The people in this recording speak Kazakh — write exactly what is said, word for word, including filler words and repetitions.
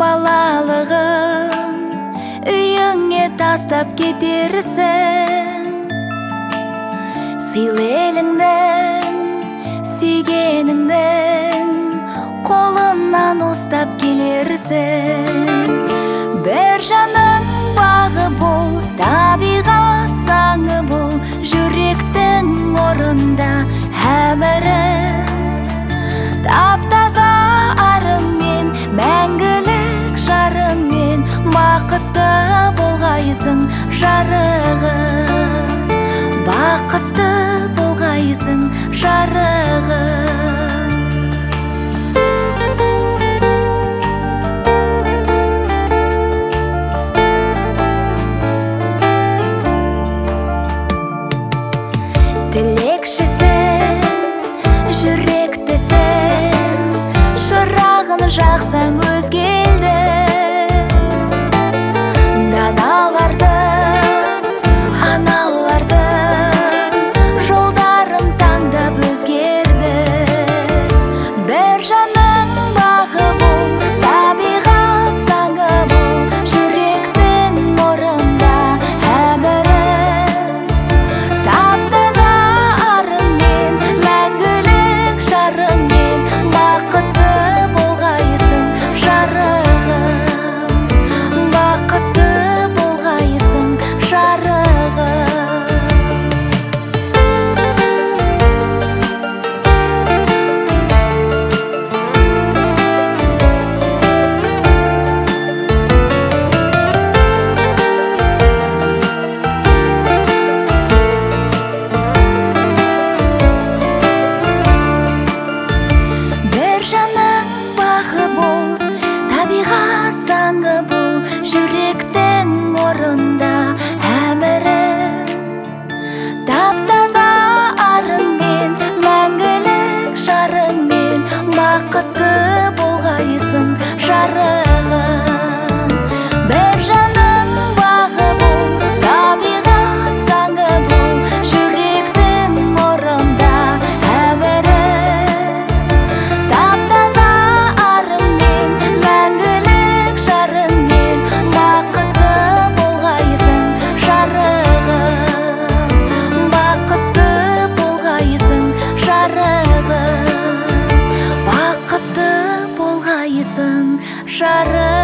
балалығын үйіңе тастап кетерсің. Сыйлы еліңнің, сүйгеніңнің қолынан ұстап келерсің. Бір жанның бағы бұл, табиғат заңы бұл, жүректің орында әмірі. Таптаза арыңмен, мәңгілік жарыңмен, бақытты болғайсың жарығым. Бақытты болғайсың жарығым. Тілекшісің, жүректісің, шырағын жақсаң өзгелді. Даналардың, аналардың жолдарын таңдап өзгерді. Бір жанның бағы бұл, табиғат заңы бұл, жүректің орында әмірі. Таптаза арыңмен, мәңгілік жарыңмен, бақытты болғайсың жарығым. Бақытты болғайсың жарығым. Бір жанның бағы бұл, табиғат заңы бұл, жүректің орында әмірі. Таптаза арыңмен, мәңгілік жарыңмен, бақытты болғайсың жарығым. Бір жанның бағы бұл, табиғат заңы бұл, жүректің орында әмірі. Таптаза арыңмен, мәңгілік жарыңмен, бақытты болғайсың жарығым. Бақытты болғайсың жарығым. Бақытты болғайсың жарығым.